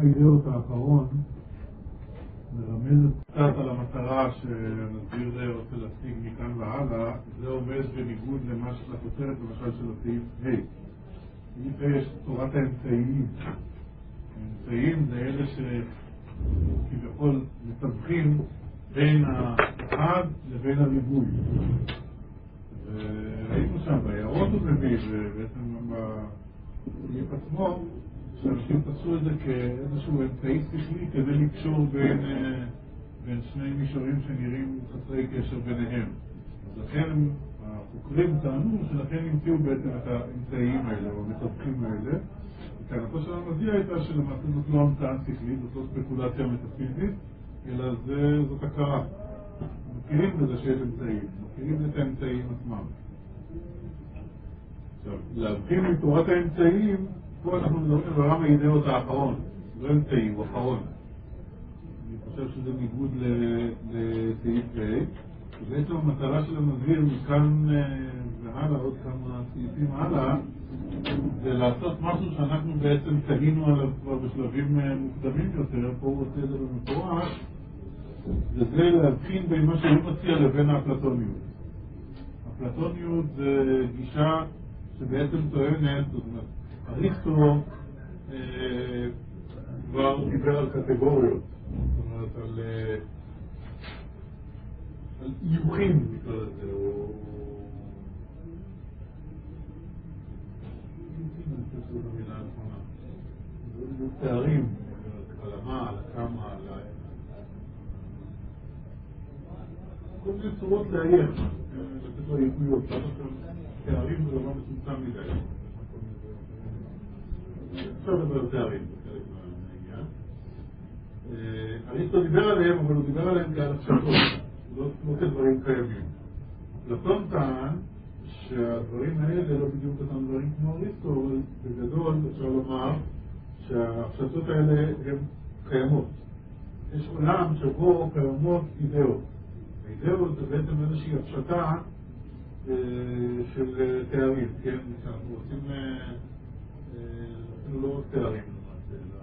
האידאות האחרון מרמז קצת על המטרה שנזיר רוצה להשיג מכאן והלאה. זה עומד בניגוד לכותרת למשל של הסעיף ה'. בסעיף ה' יש תורת האמצעים. האמצעים זה אלה שכביכול מתווכים בין האחד לבין הריבוי. ראינו שם בהערות הוא מביא, ובעצם בסעיף עצמו, שאנשים תעשו את זה כאיזשהו אמצעי שכלי כדי לקשור בין שני מישורים שנראים חסרי קשר ביניהם. אז לכן החוקרים טענו שלכן המציאו בעצם את האמצעים האלה או המתווכים האלה. וטענתו של המזיע הייתה שלמעשה זאת לא המצאה שכלית, זאת לא ספקולציה מטאפיזית, אלא זאת הכרה. מכירים בזה שיש אמצעים, מכירים את האמצעים עצמם. עכשיו, להבחין מתורת האמצעים, פה אנחנו מדברים על עולם האידאות האחרון, לא אמצעי, הוא אחרון. אני חושב שזה ניגוד לסעיף ה', ובעצם המטרה של המזהיר מכאן והלאה, עוד כמה סעיפים הלאה, זה לעשות משהו שאנחנו בעצם תהינו עליו כבר בשלבים מוקדמים יותר, פה הוא רוצה את זה במפורש, וזה להבחין בין מה שהוא מציע לבין האפלטוניות. האפלטוניות זה גישה שבעצם טוענת, זאת אומרת, אריסטו כבר דיבר על קטגוריות, זאת אומרת על איוכים נקרא לזה, או איוכים, המילה הנכונה. זה תארים, על המה, על הכמה, על כל מיני צורות לאייר, לתת לו איכויות, תארים זה דבר מצומצם מדי. אפשר לדבר על תארים, זה חלק מהעניין. אריסטו דיבר עליהם, אבל הוא דיבר עליהם כעל הפשטות, לא כדברים קיימים. אפלטון טען שהדברים האלה לא בדיוק אותם דברים כמו אריסטו, אבל בגדול אפשר לומר שההפשטות האלה הן קיימות. יש עולם שבו קיימות אידאות. האידאות זה בעצם איזושהי הפשטה של תארים, כן? שאנחנו רוצים אפילו לא רק תארים, אלא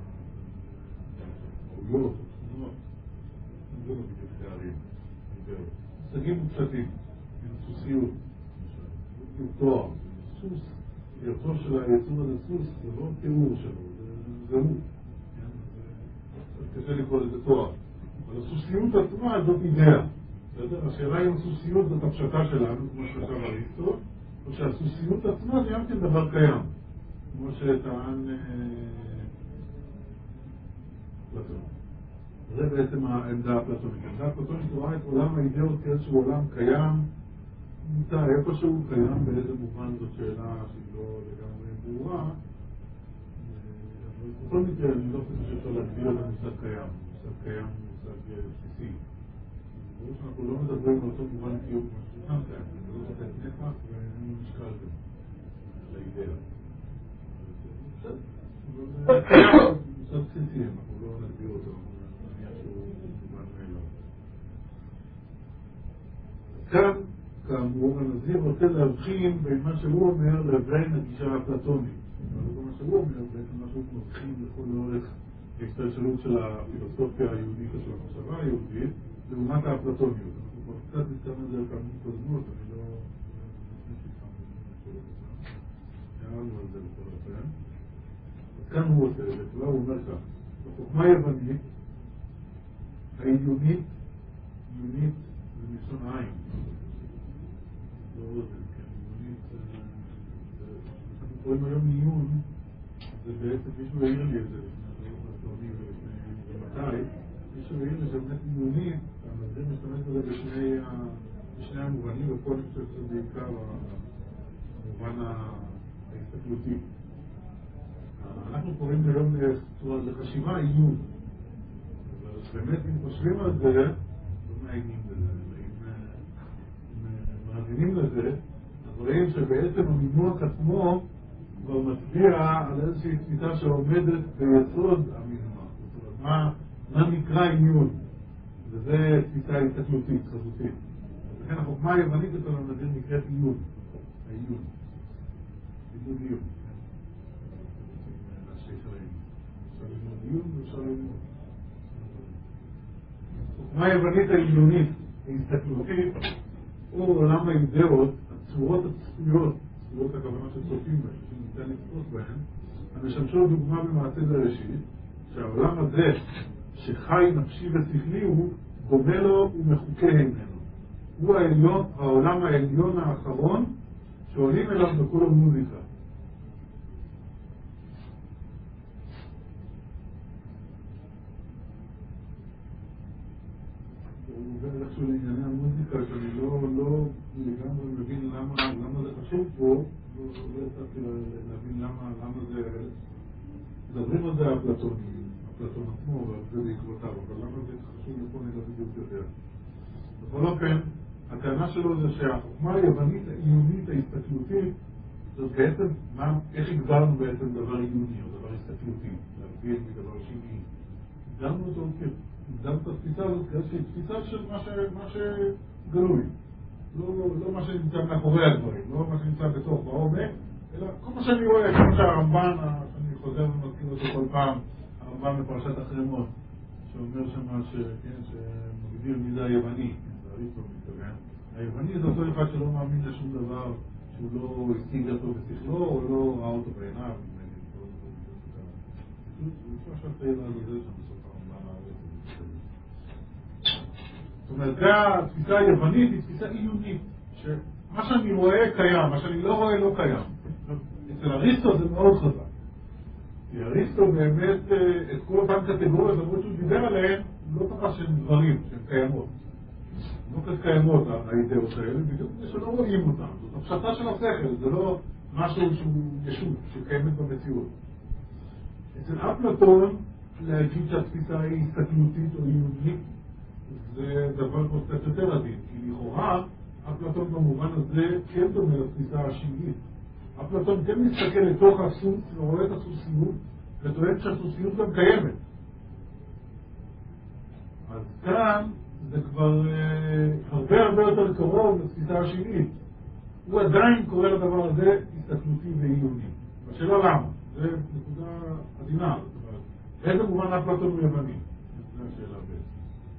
מהויות, תמונות. זה לא בדיוק תארים, אידאות. מושגים מופשטים, סוסיות, בדיוק תואר. סוס, יצור של היצור הזה סוס, זה לא תיאור שלו, זה הוא. קשה לקרוא לזה תואר. אבל הסוסיות עצמה זאת אידאה. השאלה אם הסוסיות זאת הפשטה שלנו, כמו שחשב אריסטו, או שהסוסיות עצמה זה גם כן דבר קיים, כמו שטען פלטון. זה בעצם העמדה הפלטונית. העמדה הפלטונית רואה את עולם האידאות כאיזשהו עולם קיים, נמצא איפשהו קיים, באיזה מובן זאת שאלה שהיא לא לגמרי ברורה, אבל בכל מקרה אני לא חושב שאפשר להגדיר את המושג קיים. המושג קיים הוא מושג בסיסי. ברור שאנחנו לא מדברים על אותו מובן קיום כמו שכאן קיים, זה לא לתת נפח ואין משקל בזה, לאידאה. זה קיים, מושג בסיסי, אנחנו לא נגדיר אותו, נניח שהוא מובן מאליו. כאן, כאמור, הנזיר רוצה להבחין בין מה שהוא אומר לבין הגישה האפלטונית. מה שהוא אומר, בעצם מה שהוא מבחין לכל אורך ההשתלשלות של הפילוסופיה היהודית או של המחשבה היהודית, לעומת האפלטוניות. אנחנו כבר קצת נזכרנו את זה פעמים קודמות, אני לא הערנו על זה בכל אופן. אז כאן הוא עושה את זה, כבר הוא אומר כך. בחוכמה היוונית, העיונית, עיונית זה מלשון עין. לא אוזן, כן, עיונית, אנחנו קוראים היום עיון, זה בעצם מישהו העיר לי את זה לפני הדברים האפלטוניים ומתי. מישהו העיר לי שבאמת עיונית, המדעים משתמש בזה בשני המובנים, ופה אני חושב שזה בעיקר המובן ההסתכלותי. אנחנו קוראים היום לחשיבה עיון. אבל באמת אם חושבים על זה, לא מעיינים בזה, אם מאזינים לזה, אז רואים שבעצם המינוח עצמו כבר מצביע על איזושהי תפיסה שעומדת ביסוד המינוח. זאת אומרת, מה נקרא עיון? וזה תפיסה הסתכלותית, חזותית. לכן החוכמה היוונית אצל הנזיר נקראת עיון. העיון. עיון עיון. עכשיו ללמוד עיון, החוכמה היוונית העליונית, ההסתכלותית, או עולם האידאות, הצורות הצפויות, צורות הכוונה שצופים בהן, שניתן לצפות בהן, המשמשות דוגמה במעשה בראשית, שהעולם הזה, שחי נפשי ושכלי, הוא דומה לו ומחוקה ממנו. הוא העליון, העולם העליון האחרון, שעולים אליו בכל המוזיקה. איכשהו לענייני המוזיקה, שאני לא לגמרי מבין למה זה חשוב פה, לא הצלחתי להבין למה זה, מדברים על זה אפלטון עצמו, ועל זה בעקבותיו, אבל למה זה חשוב לפה נגד בדיוק יותר. בכל אופן, הטענה שלו זה שהחוכמה היוונית, העיונית, ההסתכלותית, זאת בעצם, איך הגדרנו בעצם דבר עיוני או דבר הסתכלותי, להבדיל מדבר שני. הגדרנו אותו הגדרנו את התפיסה הזאת כאיזושהי תפיסה של מה שגלוי. לא מה שנמצא מאחורי הדברים, לא מה שנמצא בתוך בעומק, אלא כל מה שאני רואה, כמו שהרמב"ן, אני חוזר ומזכיר אותו כל פעם, הרמב"ן בפרשת החרמות, שאומר שמה שמגדיר מי זה היווני, זה אריסטו מתכוון. היווני זה אותו אחד שלא מאמין לשום דבר שהוא לא השיג אותו בשכלו, או לא ראה אותו בעיניו. זה פרשת תהילה על זה שם בסוף הרמב"ן הארץ. זאת אומרת, זה התפיסה היוונית, היא תפיסה עיונית, שמה שאני רואה קיים, מה שאני לא רואה לא קיים. אצל אריסטו זה מאוד חזק. כי אריסטו באמת, את כל אותן קטגוריות, למרות שהוא דיבר עליהן, לא תפס שהן דברים, שהן קיימות. לא כך קיימות האידאות האלה, בדיוק שלא רואים אותן. זאת הפשטה של השכל, זה לא משהו שהוא ישות, שקיימת במציאות. אצל אפלטון, להגיד שהתפיסה היא הסתכלותית או עיונית, זה דבר קצת יותר עדין, כי לכאורה, אפלטון במובן הזה כן דומה לתפיסה השמעית. אפלטון כן מסתכל לתוך הסוס ורואה את הסוסיות, וטוען שהסוסיות גם קיימת. אז כאן זה כבר הרבה יותר קרוב לתפיסה השמעית. הוא עדיין קורא לדבר הזה הסתכלותי ועיוני. השאלה למה? זה נקודה עדינה. באיזה מובן אפלטון הוא יווני? זו השאלה בעצם.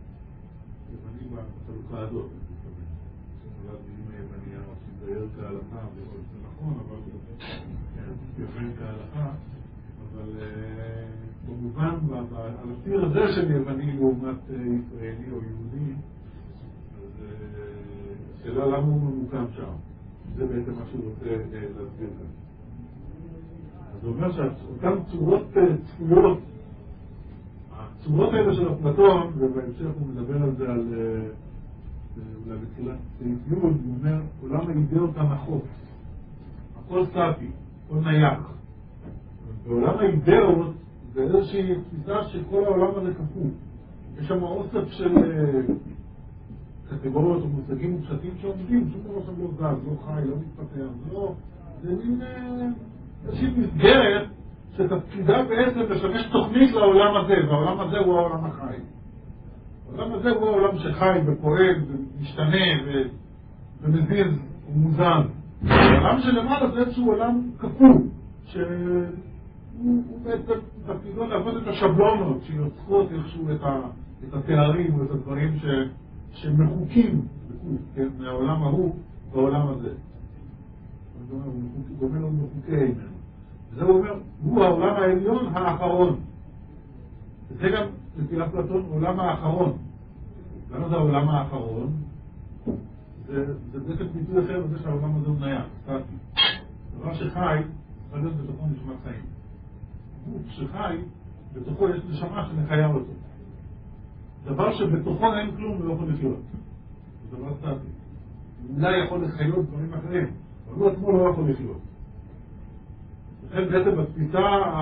יווני בחלוקה הזאת, אני מתכוון. שאולי אם היווני היה שיתאר כהלכה, זה נכון, אבל יוון כהלכה, אבל במובן, על הציר הזה של יווני לעומת ישראלי או יהודי, אז השאלה למה הוא ממוקם שם. זה בעצם מה שהוא רוצה להסביר כאן. אז זה אומר שאותן צורות צפויות, הצורות האלה של אפלטון, ובהמשך הוא מדבר על זה אולי בתחילת סעיף י', הוא אומר, עולם האידאות הנחות, הכל סטטי, הכל נייח. בעולם האידאות זה איזושהי תפיסה שכל העולם הזה כפוף. יש שם אוסף של קטגוריות או מושגים ופשטים שעומדים, שום דבר שם לא זז, לא חי, לא מתפתח, זה מין איזושהי מסגרת שתפקידה בעצם לשמש תוכנית לעולם הזה, והעולם הזה הוא העולם החי. העולם הזה הוא העולם שחי ופועל ומשתנה ומזיז ומוזן. העולם שלמעלה זה איזשהו עולם כפוף, שהוא בעצם תפקידו לעבוד את השבלונות שיוצרות איכשהו את התארים או את הדברים שמחוקים מהעולם ההוא בעולם הזה. הוא אומר לו מחוקי ממנו. וזה הוא אומר, הוא העולם העליון האחרון. וזה גם לפי אפלטון העולם האחרון. למה זה העולם האחרון? זה בעצם ביטוי אחר לזה שהעולם הזה הוא נייח, סטטי. דבר שחי, צריך להיות בתוכו נשמת חיים. גוף שחי, בתוכו יש נשמה שמחיה אותו. דבר שבתוכו אין כלום ולא יכול לחיות. זה דבר סטטי. אולי יכול לחיות דברים אחרים, אבל הוא עצמו לא יכול לחיות. לכן בעצם בתפיסה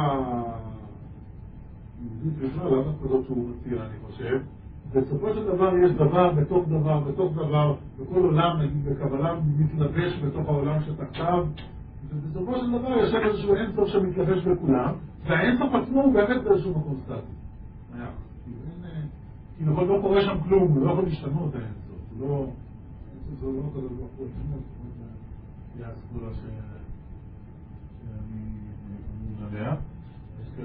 היהודית בכלל, למה כזאת שהוא מציע, אני חושב, בסופו של דבר יש דבר בתוך דבר, בתוך דבר, בכל עולם, נגיד בקבלה, מתלבש בתוך העולם שתחתיו, ובסופו של דבר יש איזשהו אינסוף שמתלבש בכולם, והאינסוף עצמו הוא באמת באיזשהו מקום סטטי. כי נכון לא קורה שם כלום, הוא לא יכול להשתנות האינסוף, הוא לא... זה לא כזה לא יכול להשתנות, זה הסגולה שאני עליה. יש כאלה שתעשו שחד זה ממש העצמות של הקדוש ברוך הוא. אני מדבר על הגילוי הראשון. אז הוא אומר, עולם האידאות, זה איזושהי תפיסה שכל העולם הזה כפוף. יש שם אוסף של קטגוריות או מושגים ופשטים שעומדים, שכל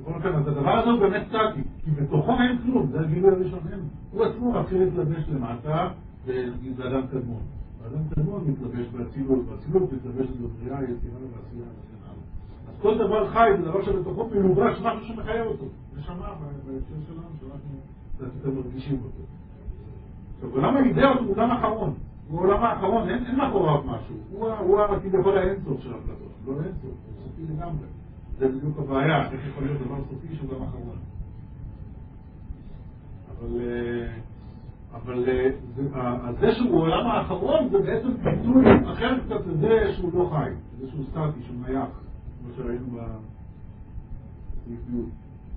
בכל אופן, אז הדבר הזה הוא באמת סטטי, כי בתוכו אין כלום, זה הגילוי הראשון, הוא עצמו מתחיל להתלבש למטה, ונגיד לאדם קדמון. האדם קדמון מתלבש באצילות, והאצילות מתלבש בבריאה, יצירה ועשייה וכן הלאה. אז כל דבר חי זה דבר שבתוכו מלובש משהו שמחייב אותו. נשמה בהקשר שלנו, שאנחנו קצת מרגישים אותו. עכשיו, עולם האידאות הוא עולם אחרון. הוא עולם האחרון, אין מאחוריו משהו. הוא כביכול האינסוף של אפלטון. לא אינסוף, הוא סופי לגמרי. זה בדיוק הבעיה, איך יכול להיות דבר סופי שהוא גם אחרון. אבל זה שהוא העולם האחרון זה בעצם ביטוי אחר קצת לזה שהוא לא חי, זה שהוא סטטי, שהוא נייח, כמו שראינו בסעיפיות.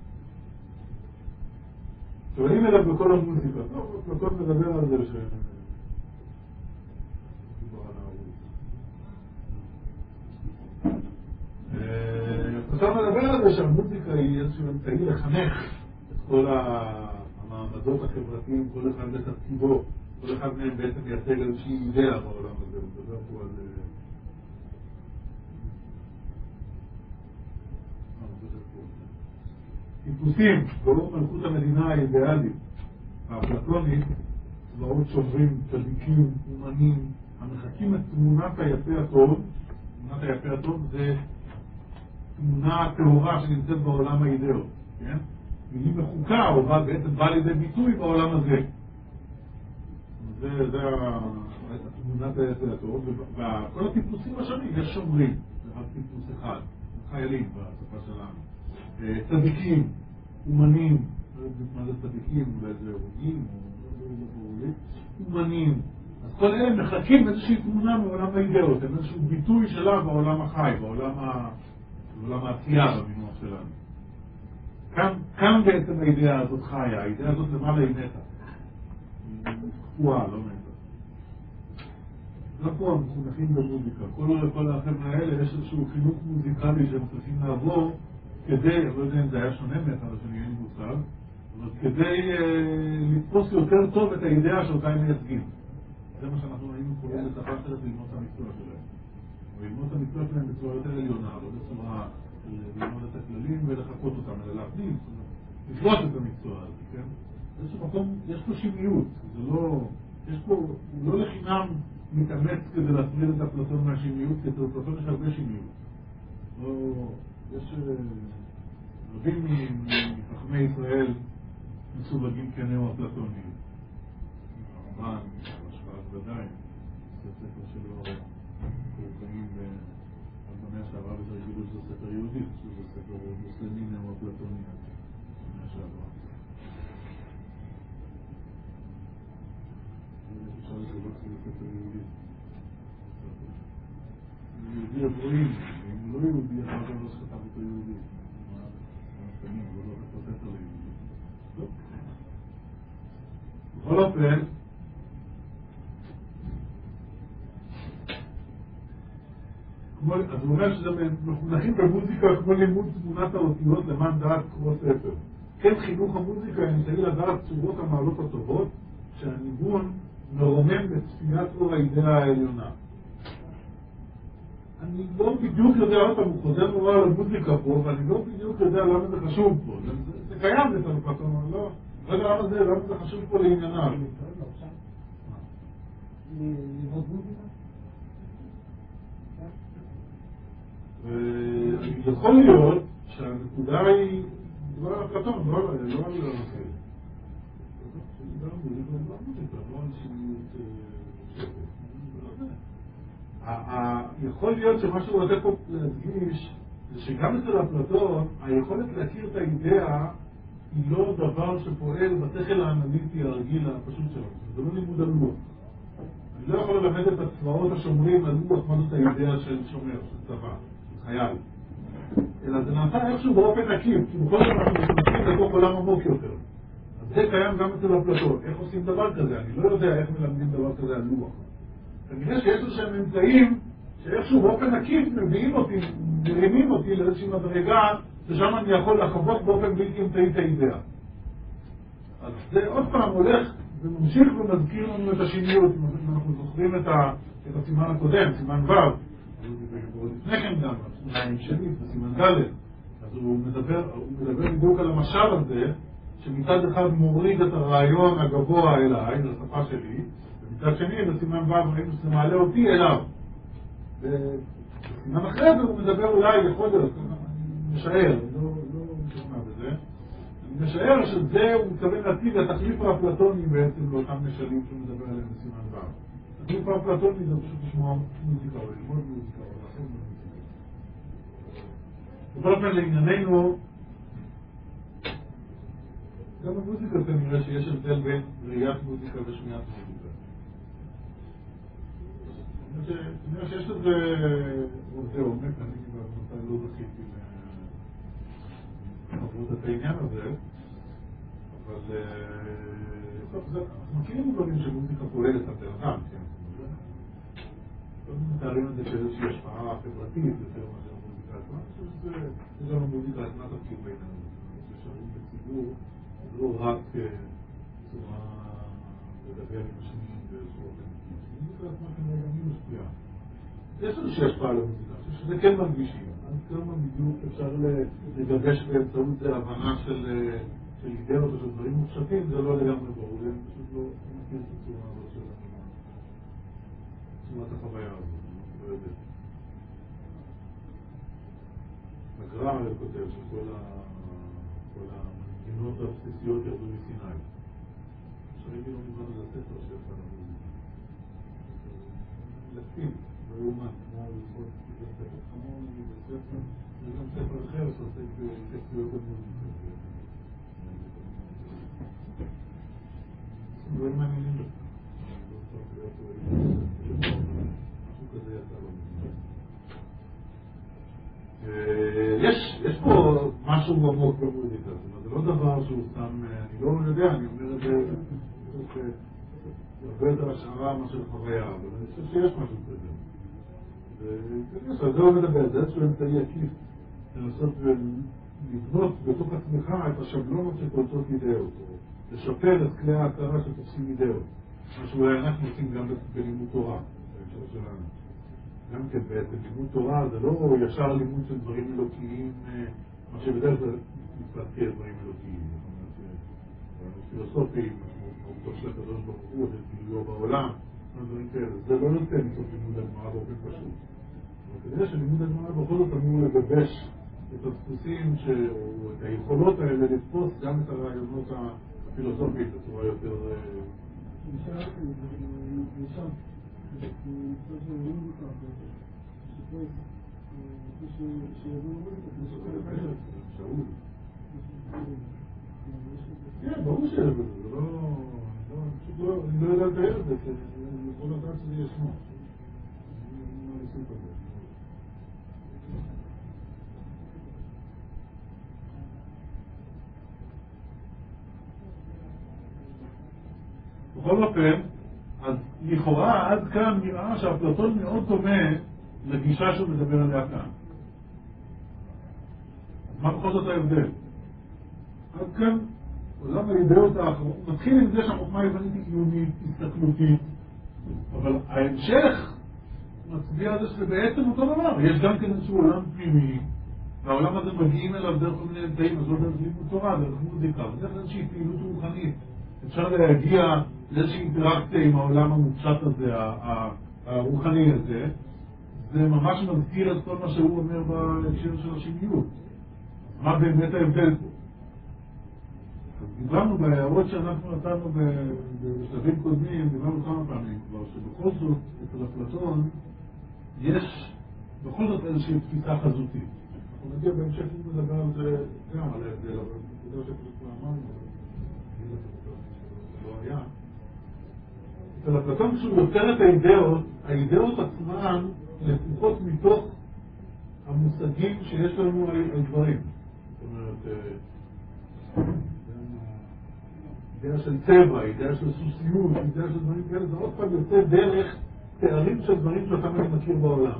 שואלים אליו בכל המוזיקה, טוב, פלטון מדבר על זה פלטון מדבר על זה שהמוזיקה היא איזשהו אמצעי לחנך את כל המעמדות החברתיים, כל אחד לתפקידו, כל אחד מהם בעצם מייצג איזושהי אידאה בעולם הזה, הוא מדבר פה על טיפוסים, ברור מלכות המדינה האידיאלית, האפלטונית, צבאות שוברים, צדיקים, אומנים, המחקים את תמונת היפה הטוב. תמונת היפה הטוב זה תמונה טהורה שנמצאת בעולם האידאות, כן? היא מחוקה, או בעצם באה לידי ביטוי בעולם הזה. זה תמונת היפה הטוב, וכל הטיפוסים השונים יש שומרים, זה רק טיפוס אחד, חיילים בשפה שלנו. צדיקים, אומנים, מה זה צדיקים, אולי זה הורגים, אומנים. אז כל אלה מחכים איזושהי תמונה מעולם האידאות, הם איזשהו ביטוי שלה בעולם החי, בעולם העשייה במינוח שלנו. כאן בעצם האידאה הזאת חיה, האידאה הזאת למעלה היא מתה. היא קפואה, לא מתה. נכון, מחונכים במוזיקה. כל החבר'ה האלה יש איזשהו חינוך מוזיקלי שהם צריכים לעבור כדי, לא יודע אם זה היה שונה מאחד השני, אין מושג, אבל כדי לתפוס יותר טוב את האידאה שאותה הם מייצגים. זה מה שאנחנו היינו קוראים לצפה של ללמוד את המקצוע שלהם. וללמוד את המקצוע שלהם בצורה יותר עליונה, לא בצורה ללמוד את הכללים ולחכות אותם, אלא להפנים, לפלוט את המקצוע הזה, כן? באיזשהו מקום, יש פה שימיות, זה לא, הוא לא לחינם מתאמץ כדי להפריד את אפלטון מהשימיות, כי אצל אפלטון יש הרבה שימיות. יש רבים מחכמי ישראל מסווגים כנאו-אפלטוניים. הרמב"ן, השפעת ודאי, זה ספר שלו קוראים במאה שעברה בתרגילו שזה ספר יהודי, שזה ספר מוסלמי נאו-אפלטוני במאה שעברה. אפשר לקרוא שזה ספר יהודי. יהודי אבואים, אם לא יהודי, אחר כך לא שכתב אותו יהודי. המסתמים, אבל לא רק ספר ליהודי. טוב. בכל אופן, אז הוא אומר שזה מחונכים במוזיקה כמו לימוד תמונת האותיות למען דעת קרוא ספר. כן, חינוך המוזיקה אמצעי לדעת צורות המעלות הטובות שהניגון מרומם בצפיית אור האידאה העליונה. אני לא בדיוק יודע, הוא חוזר נורא על המוזיקה פה, ואני לא בדיוק יודע למה זה חשוב פה. זה קיים את הפתאום, אבל לא יודע למה זה חשוב פה לעניינה. ללמוד מוזיקה? יכול להיות שהנקודה היא דבר על הפתאום, לא על אחר. יכול להיות שמה שהוא רוצה פה להדגיש זה שגם אצל אפלטון היכולת להכיר את האידאה היא לא דבר שפועל בשכל האנליטי הרגיל הפשוט שלנו. זה לא לימוד על לוח. אני לא יכול ללמד את הצבאות השומרים על לוח מה זאת האידאה של שומר, של צבא, של חייל. אלא זה נעשה איכשהו באופן עקיף, כי בכל זאת אנחנו נכנסים לתוך עולם עמוק יותר. אז זה קיים גם אצל אפלטון. איך עושים דבר כזה? אני לא יודע איך מלמדים דבר כזה על לוח. כנראה שיש איזשהם אמצעים שאיכשהו באופן עקיף מביאים אותי, מרימים אותי לאיזושהי מדרגה ששם אני יכול לחוות באופן בלתי אמצעי את האידאה. אז זה עוד פעם הולך וממשיך ומזכיר לנו את השיניות. אם אנחנו זוכרים את הסימן הקודם, סימן ו', לפני כן גם, הסימן שני, הסימן ד', אז אז הוא מדבר בדיוק על המשל הזה, שמצד אחד מוריד את הרעיון הגבוה אליי, לשפה שלי, ומצד שני, בסימן ו' ראינו שזה מעלה אותי אליו. בסימן אחרי זה הוא מדבר אולי, יכול להיות, אני משער, לא משכנע בזה, אני משער שזה הוא מתכוון להציג התחליף האפלטוני בעצם לאותם משלים שהוא מדבר עליהם בסימן ו'. התחליף האפלטוני זה פשוט לשמוע מוזיקה או ללמוד מוזיקה או לעשות מוזיקה. בכל אופן לענייננו, גם במוזיקה כנראה שיש הבדל בין ראיית מוזיקה ושמיעת מוזיקה. כנראה שיש לזה עובדי עומק, אני כבר לא זכיתי לעבוד את העניין הזה, אבל אנחנו מכירים דברים שמוזיקה פועלת על בן אדם, כן? קודם מתארים את זה כאיזושהי השפעה חברתית יותר מאשר מוזיקה עצמה, אני חושב שזה גם המוזיקה עצמה תפקיד בעינינו. ששרים בציבור לא רק צורה לדבר עם השני באיזשהו אופן. מוזיקה עצמה כנראה גם היא משפיעה. יש איזושהי השפעה על המוזיקה, אני חושב שזה כן מרגישים. אז כמה בדיוק אפשר לגבש באמצעות זה הבנה של אידאות או של דברים מופשטים, זה לא לגמרי ברור, אני פשוט לא מכיר את הצורה הזאת של צורת החוויה הזאת, אני לא יודע. הגר"א כותב שכל המנגינות הבסיסיות ירדו מסיני. שראיתי לא מזמן על הספר שיצא למוזיקה. לקטין, לא יאומן, כמו ללמוד ספר חמור בספר, וגם ספר אחר שעוסק בטקסטיות המוזיקה. דברים מעניינים לך. משהו כזה יצא למוזיקה. יש פה משהו עמוק במוזיקה, זאת אומרת, זה לא דבר שהוא סתם, אני לא יודע, אני אומר את זה, הרבה יותר השערה מאשר חוויה, אבל אני חושב שיש משהו כזה. וכנראה, זה לא מדבר, זה איזשהו אמצעי עקיף, לנסות ולבנות בתוך עצמך את השבלונות שקולטות אידאות, או לשפר את כלי ההכרה שתופסים אידאות, מה שאולי אנחנו עושים גם בלימוד תורה, בהקשר שלנו. גם כן בעצם לימוד תורה זה לא ישר לימוד של דברים אלוקיים, מה שבדרך כלל מתפתח דברים אלוקיים. זאת אומרת, פילוסופים, מהותו של הקדוש ברוך הוא, של גילויו בעולם, דברים כאלה. זה לא נותן מתוך לימוד הגמרא באופן פשוט. אבל כנראה שלימוד הגמרא בכל זאת אמור לגבש את הדפוסים או את היכולות האלה לתפוס גם את הרעיונות הפילוסופיים בצורה יותר... כן, ברור שיש בזה, זה לא... אני לא יודע לתאר את זה, כי אני יכול לדעת שזה ישנו. אני לא עושה את זה. בכל אופן, אז לכאורה עד כאן נראה שהאפלטון מאוד דומה לגישה שהוא מדבר עליה כאן. אז מה בכל זאת ההבדל? עד כאן עולם האידאות האחרון מתחיל עם זה שהחוכמה היוונית היא עיונית, הסתכלותית, אבל ההמשך מצביע על זה שזה בעצם אותו דבר. יש גם כן איזשהו עולם פנימי, והעולם הזה מגיעים אליו דרך כל מיני אמצעים, אז לא דרך לימוד תורה, דרך מוזיקה, ודרך איזושהי פעילות רוחנית. אפשר להגיע לאיזושהי אינטראקציה עם העולם המופשט הזה, הרוחני הזה. זה ממש מזכיר את כל מה שהוא אומר בהקשר של השמיות. מה באמת ההבדל פה? דיברנו בהערות שאנחנו נתנו בשלבים קודמים, דיברנו כמה פעמים כבר, שבכל זאת, אצל אפלטון, יש בכל זאת איזושהי תפיסה חזותית. אנחנו נגיע בהמשך לדבר על זה גם על ההבדל, אבל בגלל שפשוט לא אמרנו, לא היה. אצל אפלטון כשהוא יוצר את האידאות עצמן לפחות מתוך המושגים שיש לנו על דברים. זאת אומרת, אידאה של צבע, אידאה של סוסיות, אידאה של דברים כאלה, זה עוד פעם יוצא דרך תארים של דברים שאותם אני מכיר בעולם.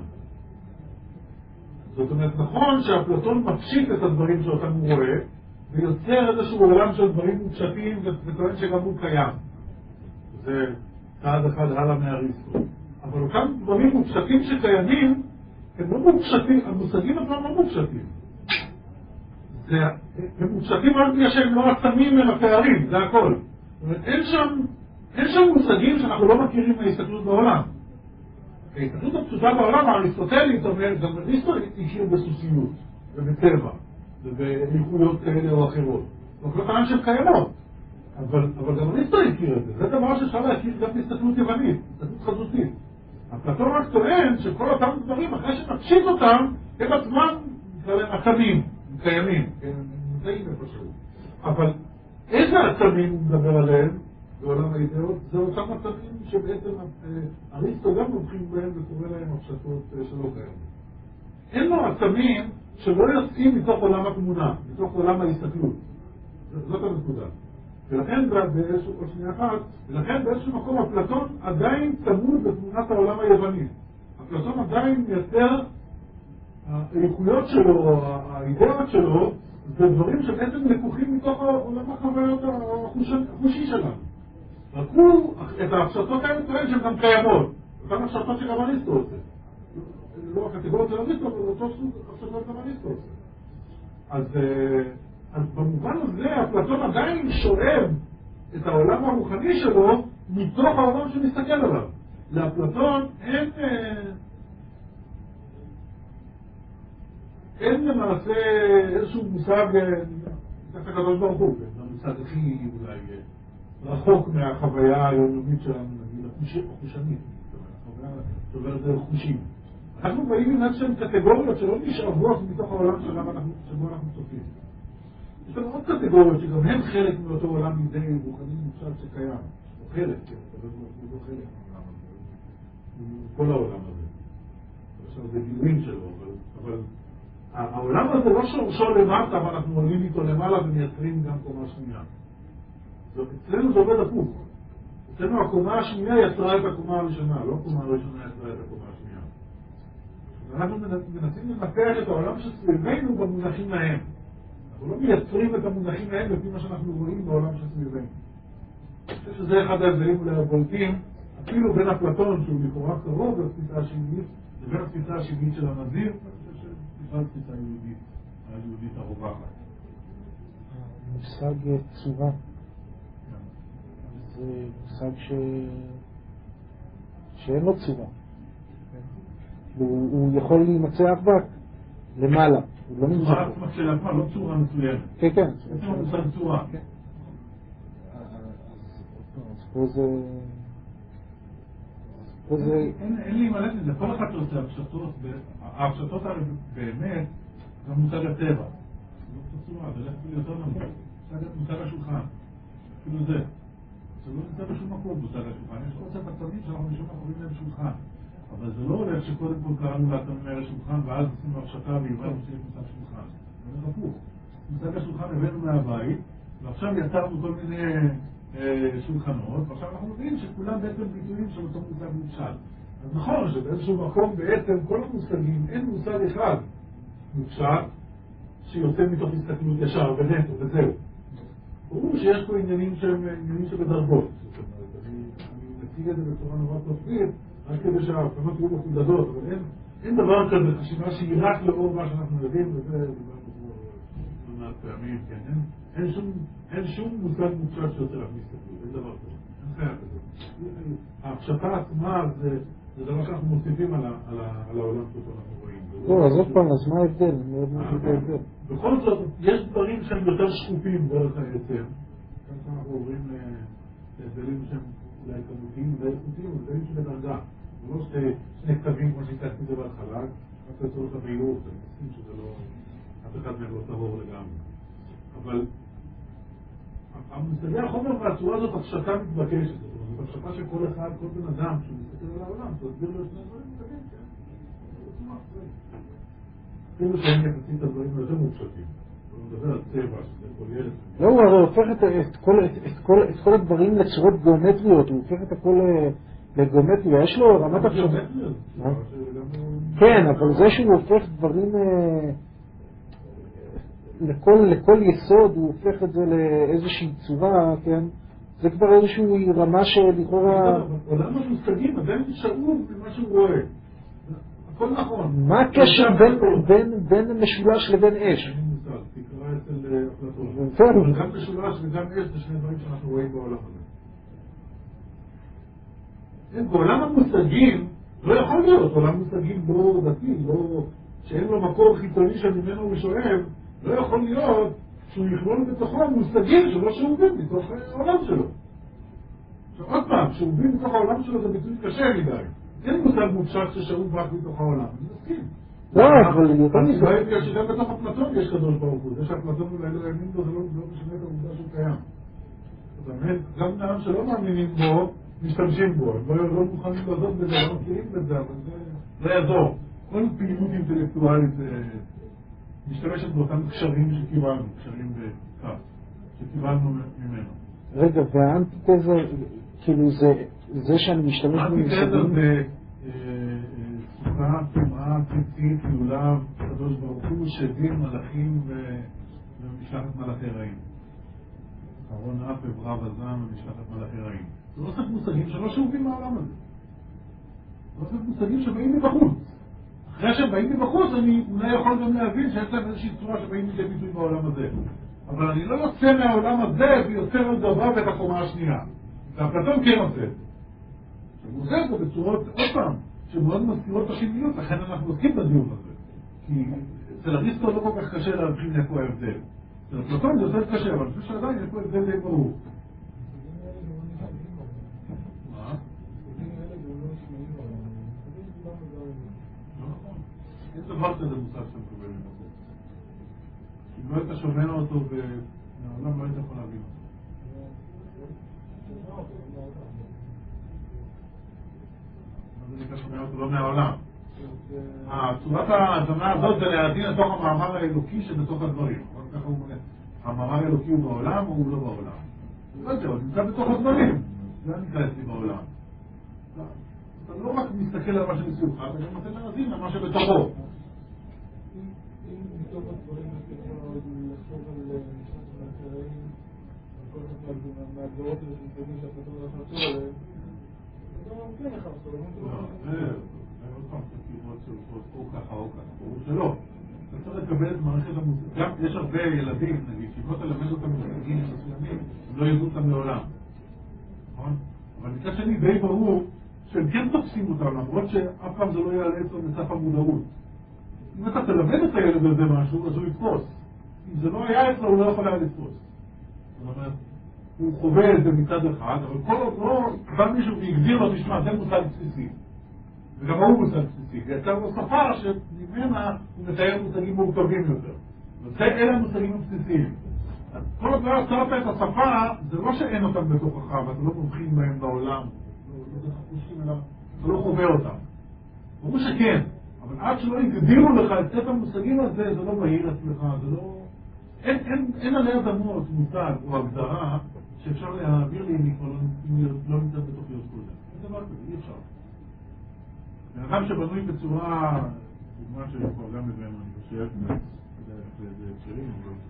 זאת אומרת, נכון שאפלטון מפשיט את הדברים שאותם הוא רואה, ויוצר איזשהו עולם של דברים מופשטים וטוען שגם הוא קיים. זה צעד אחד הלאה מאריסטו. אבל אותם דברים מופשטים שקיימים, הם לא מופשטים, המושגים עצמם לא מופשטים. הם מושגים רק בגלל שהם לא עצמים מן הפערים, זה הכל. אין שם מושגים שאנחנו לא מכירים מההסתכלות בעולם. ההסתכלות הפשוטה בעולם, האריסטוטלית, גם אריסטו הכיר בסוסיות, ובטבע, ובאיכויות כאלה או אחרות. לא טען שהן קיימות, אבל גם אריסטו הכיר את זה. זה דבר שאפשר להכיר גם בהסתכלות יוונית, הסתכלות חזותית. אפלטון רק טוען שכל אותם דברים, אחרי שמקשיב אותם, הם עצמם עצמים, הם קיימים, הם נמצאים איפשהו. אבל איזה עצמים הוא מדבר עליהם בעולם האידאות? זה אותם עצמים שבעצם אריסטו גם מבחין בהם וקורא להם הפשטות שלא קיימים. אין לו עצמים שלא יוצאים מתוך עולם התמונה, מתוך עולם ההסתכלות. זאת הנקודה. ולכן באיזשהו מקום אפלטון עדיין צמוד בתמונת העולם היווני. אפלטון עדיין מייצר האיכויות שלו, האידאות שלו, זה דברים שבעצם לקוחים מתוך עולם החוויות החושי שלנו. רק הוא, את ההפשטות האלה טוען שהן גם קיימות. אותן הפשטות שגם אריסטו עושה. לא הקטגוריות של אריסטו, אבל אותו סוג הפשטות גם אריסטו עושה. אז במובן הזה, אפלטון עדיין שואב את העולם הרוחני שלו מתוך העולם שמסתכל עליו. לאפלטון אין למעשה איזשהו מושג, זה הקדוש ברוך הוא, המושג הכי אולי רחוק מהחוויה היומיומית שלנו, נגיד, החושנית, החוויה שעוברת דרך חושים. אנחנו באים עם איזשהם קטגוריות שלא נשאבות מתוך העולם שבו אנחנו צופים. יש לנו עוד קטגוריות שגם הם חלק מאותו עולם אידאי רוחני מושג שקיים, או חלק, כן, אבל הוא לא חלק מהעולם הזה, הוא כל העולם הזה. עכשיו זה גילויים שלו, אבל העולם הזה לא שורשו למטה, אבל אנחנו עולים איתו למעלה ומייצרים גם קומה שנייה. אצלנו זה עובד הפוך. אצלנו הקומה השנייה יצרה את הקומה הראשונה, לא הקומה הראשונה יצרה את הקומה השנייה. אנחנו מנסים לנפח את העולם שסביבנו במונחים ההם. אנחנו לא מייצרים את המונחים ההם לפי מה שאנחנו רואים בעולם שסביבנו. אני חושב שזה אחד ההבדלים אולי הבולטים, אפילו בין אפלטון, שהוא לכאורה קרוב לתפיסה השמינית, לבין התפיסה השמינית של הנזיר, אני חושב שבכלל תפיסה היהודית הרווחת. מושג צורה. זה מושג שאין לו צורה. הוא יכול להימצא אך רק למעלה. הוא לא נמצא. צורה כשלעצמה, לא צורה מצוינת. כן, כן. זה מושג צורה. אז פה זה... אין לי מלא מזה. כל אחד שעושה הפשטות, ההפשטות האלה באמת, זה מושג הטבע. לא צורה, זה לא יותר נמוך. מושג השולחן. אפילו זה. זה לא נמצא בשום מקום מושג השולחן. יש עוד עצמים שאנחנו משום מה קוראים להם שולחן. אבל זה לא הולך שקודם כל קראנו לעצמים האלה שולחן, ואז עשינו הפשטה והבאנו שיש מושג שולחן. זה הפוך. מושג השולחן הבאנו מהבית, ועכשיו יצרנו כל מיני שולחנות, ועכשיו אנחנו מבינים שכולם בעצם ביטויים של אותו מושג מופשט. אז נכון שבאיזשהו מקום בעצם כל המושגים, אין מושג אחד מופשט שיוצא מתוך הסתכלות ישר ונטו, וזהו. ברור שיש פה עניינים שהם עניינים שבדרגות. אני מציג את זה בצורה נורא פרטית, רק כדי שההבחנות יהיו מחודדות, אבל אין דבר כזה חשיבה שהיא רק לאור מה שאנחנו יודעים, וזה דיברנו לא מעט פעמים, כן? אין שום מושג מופשט שיוצא לך מהסתכלות, אין דבר כזה, אין חיה כזה. ההפשטה עצמה זה דבר שאנחנו מוסיפים על העולם שאותו אנחנו רואים. לא, אז עוד פעם, אז מה ההבדל? בכל זאת, יש דברים שהם יותר שקופים דרך היצר. כאן אנחנו עוברים להבדלים שהם אולי כמותיים ואיכותיים, הבדלים שבדרגה. זה לא שני כתבים כמו שהצגתי את זה בהתחלה, רק לצורך הבהירות, אני מסכים שזה לא... אף אחד מהם לא טהור לגמרי. אבל המושגי החומר והצורה הזאת הפשטה מתבקשת. זאת הפשטה שכל אחד, כל בן אדם שמסתכל על העולם, תסביר לו שני דברים, תגיד, כן. אפילו שהם יחסים את הדברים היותר מופשטים. הוא מדבר על צבע, שזה כל ילד. לא, הוא הרי הופך את כל הדברים לצורות גיאומטריות, הוא הופך את הכל לגיאומטריה, יש לו רמת הפשטה. כן, אבל זה שהוא הופך דברים לכל יסוד, הוא הופך את זה לאיזושהי צורה, כן? זה כבר איזושהי רמה שלכאורה... עולם המושגים עדיין שאוב במה שהוא רואה. הכל נכון. מה הקשר בין משולש לבין אש? אני מושג, תקרא את אצל אפלטון. גם משולש וגם יש זה שני דברים שאנחנו רואים בעולם הזה. בעולם המושגים לא יכול להיות עולם מושגים לא דתי, שאין לו מקור חיצוני שממנו הוא שואב, לא יכול להיות שהוא יכלול בתוכו מושגים שלא שאובים מתוך העולם שלו. עכשיו עוד פעם, שאובים מתוך העולם שלו זה ביטוי קשה מדי. אין מושג מופשט ששאוב רק מתוך העולם, אני מסכים. לא, אבל יותר מזה. הסיבה שגם בתוך אפלטון יש קדוש ברוך הוא. זה שאפלטון אולי לא האמין בו, זה לא משנה את העובדה שהוא קיים. זאת אומרת, גם בנאדם שלא מאמינים בו, משתמשים בו. הם לא מוכנים לעזוב בזה, לא מכירים בזה, אבל זה לא יעזור. כל פעילות אינטלקטואלית משתמשת באותם קשרים שקיבלנו, קשרים בכף, שקיבלנו ממנו. רגע, והאנטיתזה, כאילו זה שאני משתמש במושגים... האנטיתזה זה סוכה, טומאה, ציצית, לולב, קדוש ברוך הוא, שדים, מלאכים ומשלחת מלאכי רעים. אהרון אף וברב הזן ומשלחת מלאכי רעים. זה לא עושה מושגים שלא שאובים מהעולם הזה. זה עושה מושגים שבאים מבחוץ. אחרי שהם באים מבחוץ, אני אולי יכול גם להבין שיש להם איזושהי צורה שבאים לידי ביטוי בעולם הזה. אבל אני לא יוצא מהעולם הזה ויוצר עוד דבר ואת החומה השנייה. ואפלטון כן עושה את זה. הוא עושה את זה בצורות, עוד פעם, שמאוד מזכירות החימיות, לכן אנחנו עוסקים בדיון הזה. כי אצל אריסטו לא כל כך קשה להבחין איפה ההבדל. אצל אפלטון זה יותר קשה, אבל אני חושב שעדיין איפה ההבדל די ברור. מה? אין דבר כזה מושג שאתה מקבל ממקום. אם לא היית שומע אותו ומעולם לא היית יכול להבין אותו. מה זה נקרא שומע אותו? לא מהעולם. צורת ההזנה הזאת זה להאזין לתוך המאמר האלוקי שבתוך הדברים. ככה הוא אומר, המאמר האלוקי הוא בעולם או הוא לא בעולם? לא יודע, הוא נמצא בתוך הדברים. זה נקרא אצלי בעולם. אתה לא רק מסתכל על מה שמסביבך, אתה גם נותן להאזין על מה שבתוכו. אם מתוך הדברים אתה יכול לחשוב על משחק מהקראים, על כל אחד מהגדרות ומתקדים שאתה לא יכול לחשוב עליהם, אז לא כן לך לחשוב. זה עוד פעם תקירות של או ככה או ככה, ברור שלא. אתה צריך לקבל את מערכת המושגים. גם יש הרבה ילדים, נגיד, שאם לא תלמד אותם מושגים מסוימים, הם לא ידעו אותם לעולם. נכון? אבל מצד שני די ברור שהם כן תופסים אותם, למרות שאף פעם זה לא יעלה אצלו מסף המודעות. אם אתה תלמד את הילד הזה משהו, אז הוא יתפוס. אם זה לא היה אצלו, הוא לא יכול היה לתפוס. זאת אומרת, הוא חווה את זה מצד אחד, אבל כל עוד לא בא מישהו והגדיר לו, תשמע, זה מושג בסיסי. וגם הוא מושג בסיסי, ויצר לו שפה שממנה הוא מתאר מושגים מורכבים יותר. אלה המושגים הבסיסיים. כל עוד לא יצרת את השפה, זה לא שאין אותם בתוכך, ואתה לא מבחין בהם בעולם. אתה לא חווה אותם. ברור שכן, אבל עד שלא הגדירו לך את סט המושגים הזה, זה לא בהיר אצלך, זה לא... אין עלי אדמות מושג או הגדרה שאפשר להעביר לי אם לא נמצא בתוך להיות קודם. זה דבר כזה, אי אפשר. בן שבנוי בצורה, דוגמה שיש פה גם בזה, אני חושב, זה הקשרים,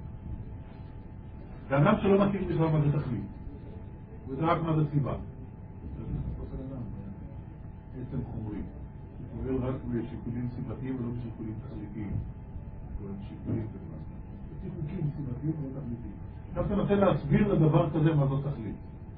בן אדם שלא מכיר בכלל מה זה תכלית. הוא יודע רק מה זה סיבה. עצם חומרי. הוא פועל רק בשיקולים סיבתיים ולא בשיקולים תכליתיים. או בשיקולים בכלל. בשיקולים סיבתיים ולא תכליתיים. עכשיו אתה נותן להסביר לדבר כזה מה זו תכלית.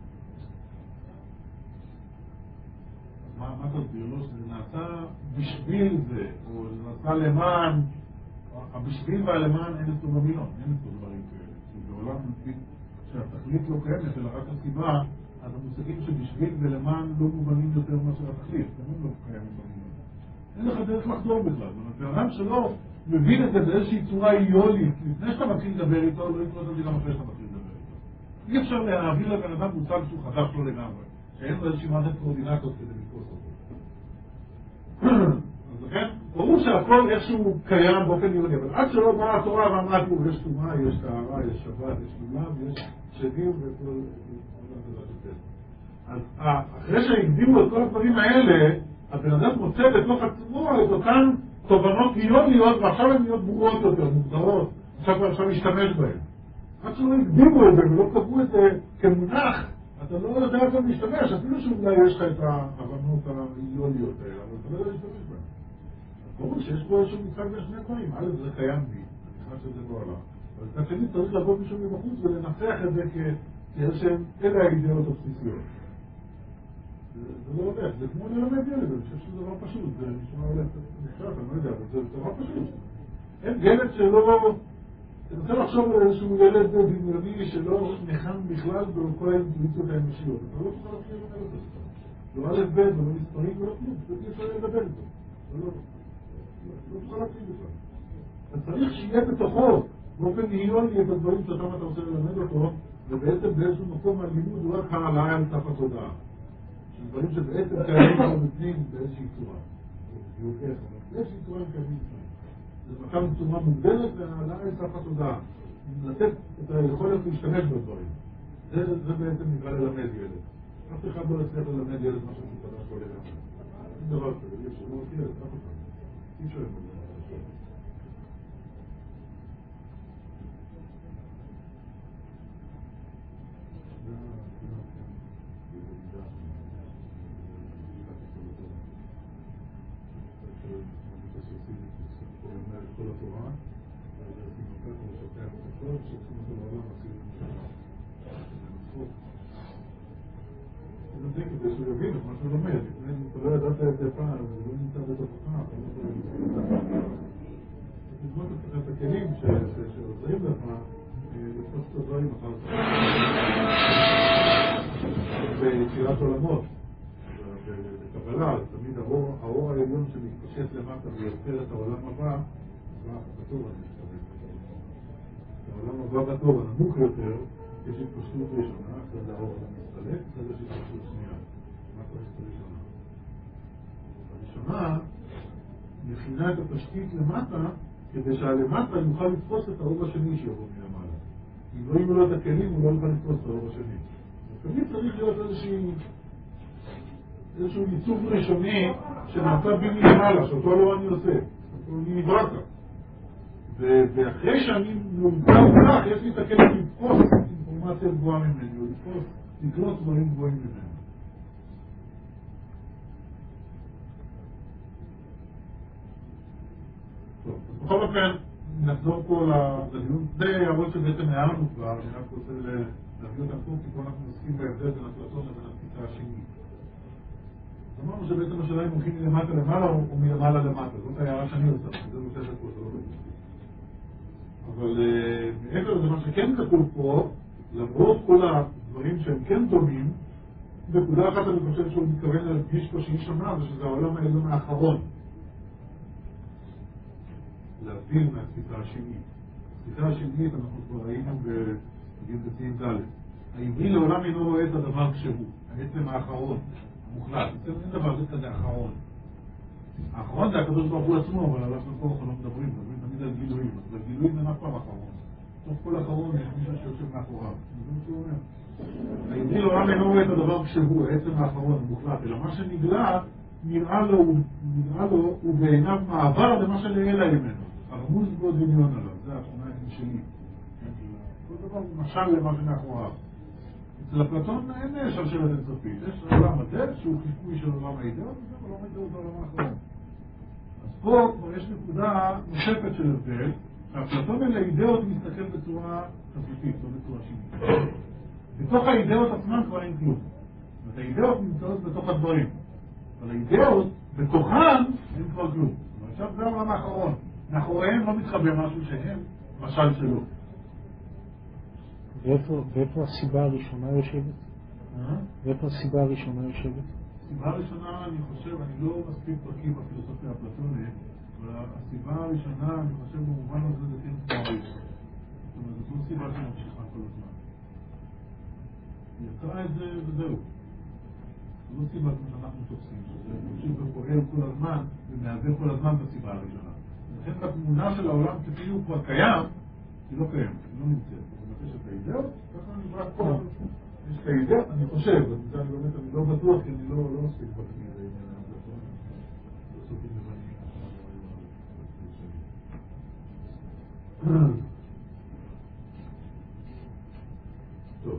מה תסביר לו? שזה נעשה בשביל זה, או זה נעשה למען, הבשביל והלמען אין אצלו במילון, אין אצלו דברים כאלה. כי בעולם מספיק שהתכלית לא קיימת, אלא רק הסיבה, אז המושגים שבשביל ולמען לא מובנים יותר מאשר התכלית, הם לא קיימים במילון. אין לך דרך לחזור בכלל. זאת אומרת, האדם שלא מבין את זה באיזושהי צורה איולית, לפני שאתה מתחיל לדבר איתו, לא יקרות את זה גם אחרי שאתה מתחיל לדבר איתו. אי אפשר להעביר לבן אדם מוצג שהוא חדש לו לגמרי. שאין לו איזושהי מערכת קואורדינטות כדי לתפוס אותו. אז לכן, ברור שהכל איכשהו קיים באופן יוני, אבל עד שלא באה התורה ואמרה, יש תומה, יש טהרה, יש שבת, יש לולב, יש שדים וכל... אז אחרי שהגדירו את כל הדברים האלה, הבן אדם מוצא בתוך עצמו את אותן תובנות יוניות, ועכשיו הן נהיות ברורות יותר, מוגדרות, עכשיו להשתמש בהן. עד שלא הגדירו את זה ולא קבעו את זה כמונח, אתה לא יודע גם להשתמש, אפילו שאולי יש לך את ההבנות האידיאוליות האלה, אבל אתה לא יודע להשתמש בהן. ברור שיש פה איזשהו מצב בין שני דברים, א' זה קיים בי, אני חושב שזה בעולם, אבל מצד שני צריך לבוא מישהו מבחוץ ולנסח את זה כאיזשהם אלה האידאות הבסיסיות. זה לא הולך, זה כמו ללמד ילד, אני חושב שזה דבר פשוט, זה נשמע הולך נחשב, אני לא יודע, אבל זה דבר פשוט. אין ילד שלא... אני רוצה לחשוב על איזשהו ילד דמיוני שלא נחם בכלל בכל האינטואיציות האנושיות. אתה לא תוכל להפעיל את הילד הזה. לא א' ב' ולא מספרים ולא כלום, זה אי אפשר לדבר איתו. לא תוכל להפעיל בכלל. אתה צריך שיהיה בתוכו, באופן ניהיוני את הדברים שאתה רוצה ללמד אותו, ובעצם באיזשהו מקום הלימוד הוא רק העלאה על סף התודעה. דברים שבעצם קיימים לא בפנים באיזושהי צורה. באיזושהי צורה הם קיימים בפנים. זה מקם צורה מוגדרת והעלאה על סף התודעה. לתת את היכולת להשתמש בדברים. זה בעצם נקרא ללמד ילד. אף אחד לא יצליח ללמד ילד משהו שהוא חדש או לגמרי. אין דבר כזה, יש שלא מכיר ילד, אף אחד. אי אפשר ללמד. כל התורה, ועושים אותה, ומשפח את הכל, ושופכים אותו לעולם, עשירים משנה. זה נמצא כדי שהוא יבין את מה שהוא לומד. אתה לא ידעת את זה פעם, זה לא נמצא בתוכך, אתה לא יכול ללמוד. תזמות את הכלים שעוזרים לך לתפוס את הדברים אחר כך. ביצירת עולמות, בקבלה, תמיד האור העליון שמתפשט למטה ויוצר את העולם הבא, בטוב אני מתכוון. העולם הבא בטוב, הנמוך יותר, יש התפשטות ראשונה, אחרי האור המסתלק, אחרי זה יש התפשטות שנייה. מה קורה ראשונה? הראשונה מכינה את התשתית למטה, כדי שהלמטה יוכל לתפוס את האור השני שיבוא מלמעלה. אם לא יהיו לו את הכלים, הוא לא יוכל לתפוס את האור השני. תמיד צריך להיות איזשהו ייצוג ראשוני שנעשה בי מלמעלה, שאותו לא אני עושה. אני נברא כך. ואחרי שאני נולדה כך, יש לי את הכלים לתפוס אינפורמציה גבוהה ממני, או לתפוס, לקלוט דברים גבוהים ממני. טוב, אז בכל אופן, נחזור פה לדיון. זה הערות שבעצם הערנו כבר, אני רק רוצה להביא אותם פה, כי פה אנחנו עוסקים בהבדל בין אפלטון לבין התפיסה השנית. אמרנו שבעצם השאלה אם הולכים מלמטה למעלה או מלמעלה למטה. זאת הערה שאני עושה, זה לא תשת פה, זה לא בית. אבל מעבר לזה מה שכן כתוב פה, למרות כל הדברים שהם כן דומים, בנקודה אחת אני חושב שהוא מתכוון להדגיש פה שהיא שונה, זה שזה העולם העליון האחרון. להבדיל מהתפיסה השנית. התפיסה השנית אנחנו כבר ראינו בגיל בסין ד'. העברי לעולם אינו רואה את הדבר כשהוא, העצם האחרון, המוחלט. בעצם אין דבר זה כזה האחרון. האחרון זה הקדוש ברוך הוא עצמו, אבל עליו פה אנחנו לא מדברים תמיד על גילויים, אבל גילויים אין אף פעם אחרון. תוך כל אחרון יש מישהו שיושב מאחוריו. זה מה שהוא אומר. העברי לעולם אינו רואה את הדבר כשהוא, העצם האחרון, המוחלט, אלא מה שנגלה, נראה לו, הוא בעיניו מעבר למה שלאלה ממנו. הרמוז בו דמיון עליו, זה התכונה שלי. כל דבר הוא משל למה שמאחוריו. אצל אפלטון אין שלשלת אינסופית. יש עולם הדל שהוא חיקוי של עולם האידאות, וזה עולם האידאות זה העולם האחרון. אז פה כבר יש נקודה נוספת של הבדל, שהאפלטון אל האידאות מסתכל בצורה חזותית, לא בצורה שינית. בתוך האידאות עצמן כבר אין כלום. זאת אומרת, האידאות נמצאות בתוך הדברים. אבל האידאות, בתוכן, אין כבר כלום. עכשיו זה העולם האחרון. מאחוריהם לא מתחבר משהו שהם, משל שלו. ואיפה הסיבה הראשונה יושבת? ואיפה הסיבה הראשונה יושבת? הסיבה הראשונה, אני חושב, אני לא מספיק בקיא בפילוסופיה האפלטונית, אבל הסיבה הראשונה, אני חושב, במובן הזה זה כן תוארית. זאת אומרת, זו סיבה שממשיכה כל הזמן. היא יצרה את זה וזהו. זו סיבה כמו שאנחנו תופסים, שזה ממשיך ופועל כל הזמן, ומהווה כל הזמן את הסיבה הראשונה. לכן התמונה של העולם כפי הוא כבר קיים, היא לא קיימת, היא לא נמצאת. יש את האידאות, ככה אני ברק פה. יש את האידאות, אני חושב, אני לא בטוח, כי אני לא מספיק בקיא לעניין האפלטון. לא סופים לבנים. טוב.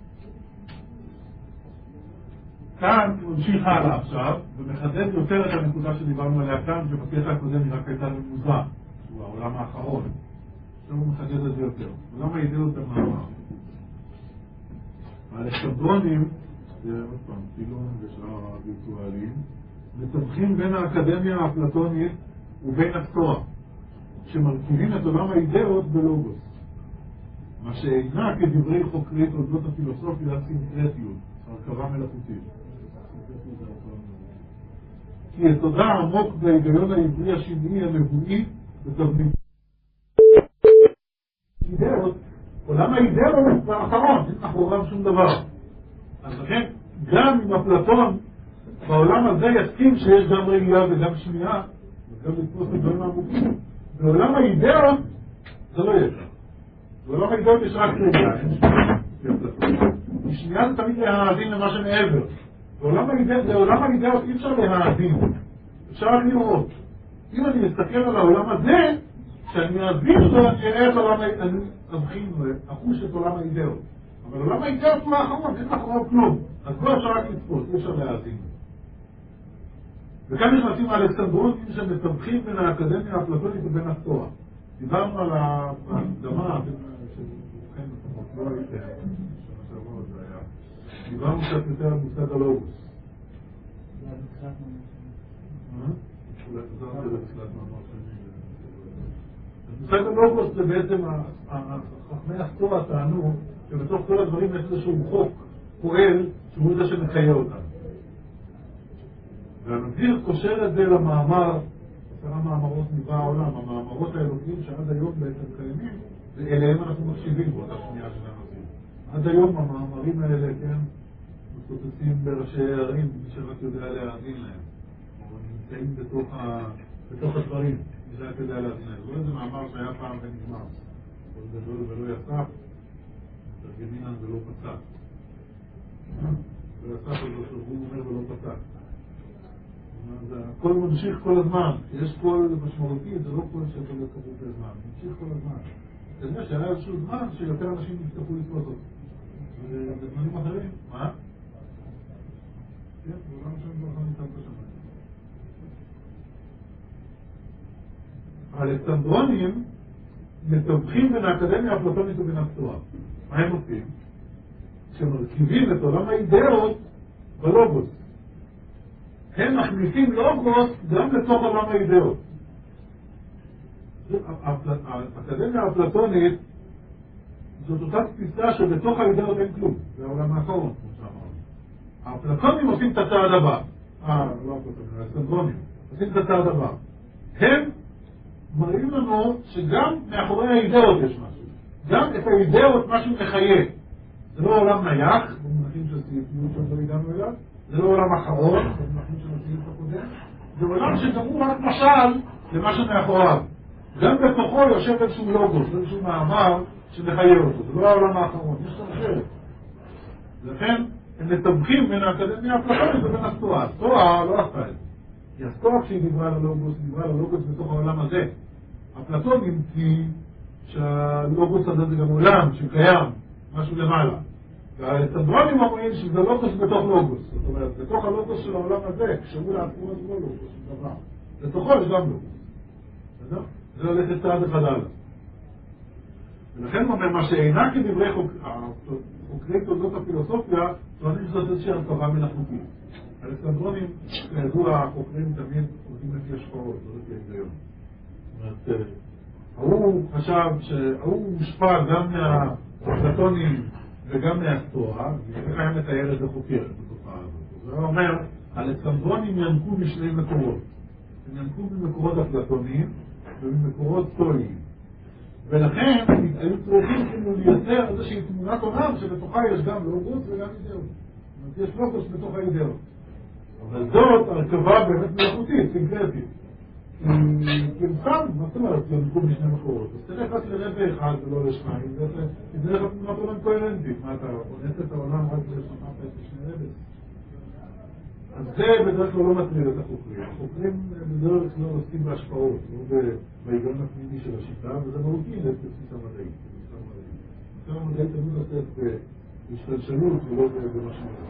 כאן ממשיך הלאה עכשיו, ומחדד יותר את הנקודה שדיברנו עליה כאן, שבקטע הקודם היא רק הייתה למוזה, שהוא העולם האחרון. עכשיו הוא מחדד את זה יותר. עולם האידאות המאמר. האלכסנדרונים, זה עוד פעם, פילון ושאר הווירטואלים, מתווכים בין האקדמיה האפלטונית ובין הסטואה, שמרכיבים את עולם האידאות בלוגוס. מה שאינה כדברי חוקרי תולדות הפילוסופיה סינקרטיות, הרכבה מלאכותית. כי יסודה עמוק בהיגיון העברי השמעי הנבואי בתבנית. אידאות, עולם האידאות הוא האחרון, אין מאחוריו שום דבר. אז לכן, גם אם אפלטון בעולם הזה יסכים שיש גם ראייה וגם שמיעה, וגם לתפוס את דברים עמוקים, בעולם האידאות זה לא יש. בעולם האידאות יש רק ראייה, אין שמיעה. שמיעה זה תמיד להאזין למה שמעבר. בעולם האידאות אי אפשר להאזין, אפשר רק לראות. אם אני מסתכל על העולם הזה, כשאני אזמין אותו, אני אראה את עולם האידאות, אני אבחין אחוש את עולם האידאות. אבל עולם האידאות הוא האחרון, אין מאחוריו כלום. אז בוא אפשר רק לצפות, אי אפשר להאזין. וכאן נכנסים האלכסנדרונים שמתווכים בין האקדמיה האפלטונית ובין הסטואה. דיברנו על ההקדמה, דיברנו קצת יותר על מושג הלוגוס. מושג הלוגוס זה בעצם חכמי הסטואה טענו שבתוך כל הדברים יש איזשהו חוק פועל שהוא זה שמחיה אותם. והנביר קושר את זה למאמר, 10 מאמרות ניבא העולם, המאמרות האלוקיים שעד היום בעצם קיימים, ואליהם אנחנו מקשיבים באותה שנייה של הנביר. עד היום המאמרים האלה, כן, מתוצצים בראשי הערים, מי שרק יודע להאזין להם, או נמצאים בתוך הדברים, מי שרק יודע להאזין להם. זה איזה מאמר שהיה פעם ונגמר, כל גדול ולא יסף, תרגמינן ולא פצע. לא יסף על זה שהוא אומר ולא פצע. הכל ממשיך כל הזמן, יש קול משמעותי, זה לא קול שאתה לא קבוע בזמן, ממשיך כל הזמן. אתה יודע שהיה איזשהו זמן שיותר אנשים יצטרכו לתפוס אותו. ובזמנים אחרים, מה? כן, בעולם שם לא יכולים לצאת בשמיים. האלכסנדרונים מתווכים בין האקדמיה האפלטונית ובין הסטואה. מה הם עושים? שמרכיבים את עולם האידאות בלוגוס. הם מכניסים לוגוס גם לתוך עולם האידאות. האקדמיה האפלטונית זאת אותה תפיסה שבתוך האידאות אין כלום. זה העולם האחרון, כמו שאמרנו. האפלטונים עושים את הצעד הבא. לא האפלטונים, האלכסנדרונים עושים את הצעד הבא. הם מראים לנו שגם מאחורי האידאות יש משהו. גם את האידאות משהו מחיה. זה לא עולם נייח, במונחים של סייפיות שעוד לא הגענו אליו. זה לא עולם אחרון, במונחים של הסייפות הקודם. זה עולם שגם הוא רק משל למה שמאחוריו. גם בתוכו יושב איזשהו לוגוס, איזשהו מאמר שמחיה אותו. זה לא העולם האחרון, יש שם אחרת. לכן הם מתווכים בין האקדמיה האפלטונית ובין הסטואה. הסטואה לא עשתה את זה. כי הסטואה כשהיא דיברה על הלוגוס, היא דיברה על הלוגוס בתוך העולם הזה. אפלטון נמציא שהלוגוס הזה זה גם עולם שקיים, משהו למעלה. והאלכסנדרונים אומרים שזה לוגוס בתוך לוגוס. זאת אומרת, בתוך הלוגוס של העולם הזה, כשהוא לעצמו זה לא לוגוס, זה דבר. בתוכו יש גם לוגוס. זה הולכת צעד אחד הלאה. ולכן הוא אומר, מה שאינה כדברי חוקרי תולדות הפילוסופיה, טוענים שזאת איזושהי הרכבה מלאכותית. האלכסנדרונים, כידוע, החוקרים תמיד עובדים לפי השפעות, לא לפי ההיגיון. זאת אומרת, הוא חשב שהוא מושפע גם מהאפלטונים וגם מהסטואה, וככה היה מתאר את זה חוקר, את התופעה הזאת. זה אומר, האלכסנדרונים ינקו משני מקורות. הם ינקו ממקורות אפלטוניים וממקורות סטואיים. ולכן היו צריכים כאילו לייצר איזושהי תמונת עולם שבתוכה יש גם לוגוס וגם אידאות. זאת אומרת, יש לוגוס בתוך האידאות. אבל זאת הרכבה באמת מלאכותית, סינקרטית. כי הם סתם, מה זאת אומרת, ינקו משני מקורות. אז תלך רק לרבע אחד ולא לשניים, זה לך תמונת עולם קוהרנטית. מה אתה עונס את העולם רק לשמעת את שני רבע? אז זה בדרך כלל לא מטריד את החוקרים. החוקרים בדרך כלל עוסקים בהשפעות, לא בהיגיון הפנימי של השיטה, וזה מהותי לתפיסה מדעית. התפיסה המדעית תמיד עוסקת בהשתלשלות ולא במשמעות.